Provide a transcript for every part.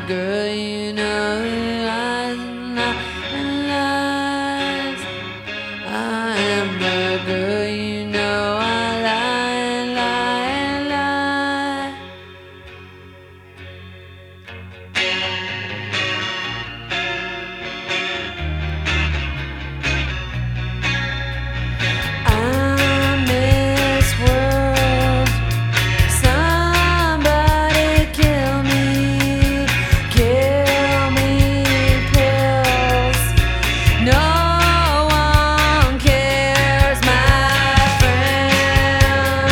girl you know who lies and lies. I am the girl you know I lie and lie and lie. I'm this world. Somebody kill me pills. No one cares, my friends.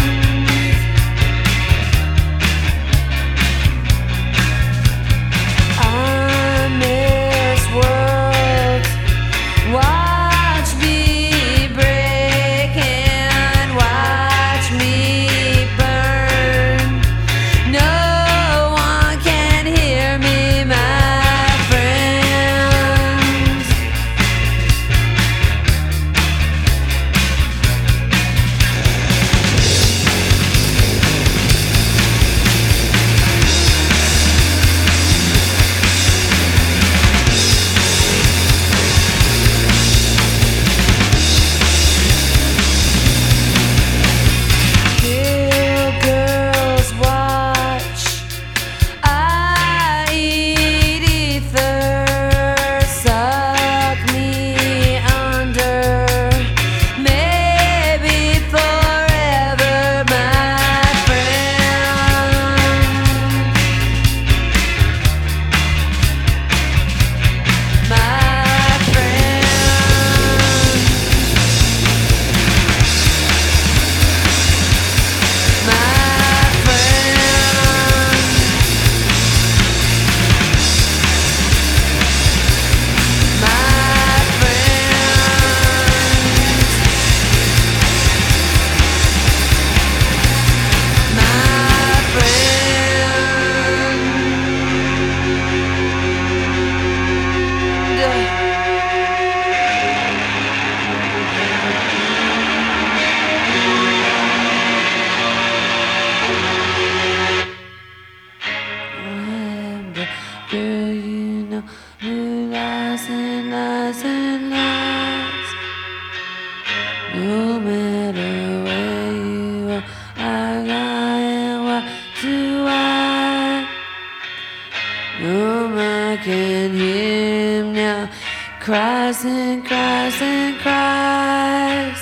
I'm this world. Watch me break and watch me burn. No one can hear me, my friends. Kill girls watch. I eat ether. Suck me under. Maybe forever, my friend. My friend. My friend, my friend, my I'm the girl you know who lies and lies and lies. No matter where you are, I lie and what do I? No man can hear him now. Cries and cries and cries.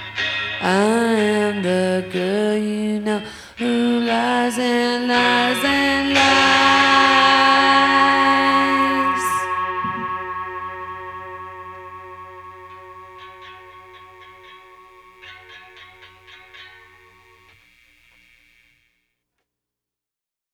I am the girl you know who lies and lies and